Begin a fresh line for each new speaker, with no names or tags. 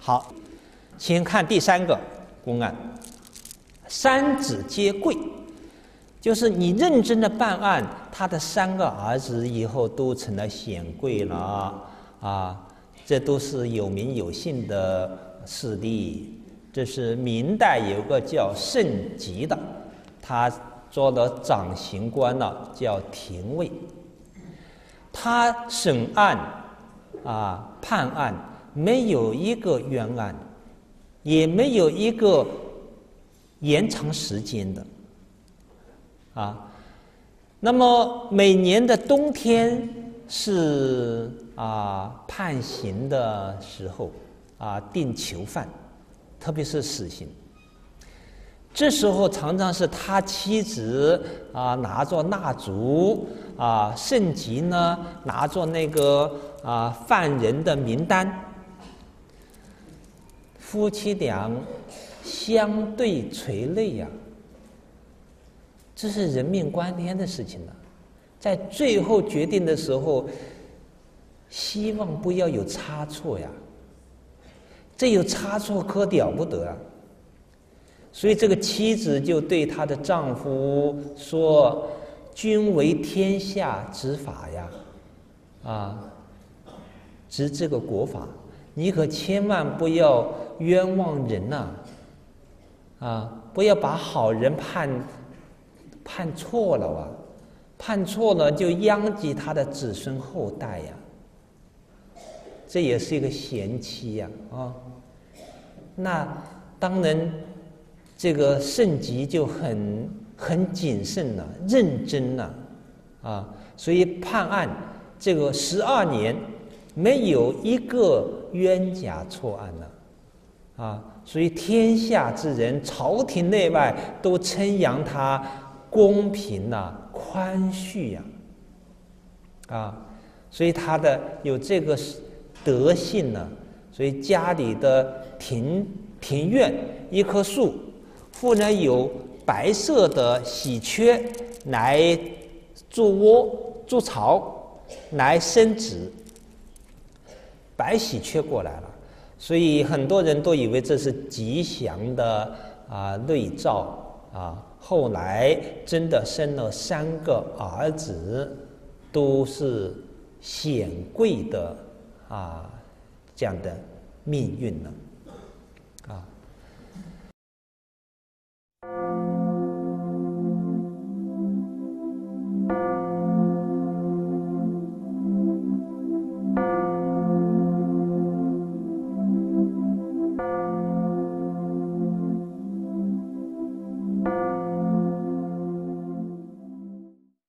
好，请看第3个公案，三子皆贵，就是你认真的办案，他的3个儿子以后都成了显贵了啊，这都是有名有姓的事例。这是明代有个叫盛极的，他做了掌刑官了，叫廷尉。他审案判案，没有一个冤案，也没有一个延长时间的那么每年的冬天是判刑的时候定囚犯，特别是死刑。这时候常常是他妻子拿着蜡烛盛极呢拿着那个犯人的名单，夫妻俩相对垂泪呀，这是人命关天的事情了。在最后决定的时候，希望不要有差错呀，这有差错可了不得啊！所以这个妻子就对她的丈夫说：“君为天下之法呀，执这个国法，你可千万不要冤枉人呐，不要把好人判错了判错了就殃及他的子孙后代呀，这也是一个贤妻呀那当然。”这个盛极就很谨慎了，认真了所以判案这个12年没有一个冤假错案了所以天下之人，朝廷内外都称扬他公平宽恤所以他的有这个德性所以家里的庭院一棵树。妇人有白色的喜鹊来筑窝筑巢来生子，白喜鹊过来了，所以很多人都以为这是吉祥的瑞兆后来真的生了3个儿子，都是显贵的这样的命运了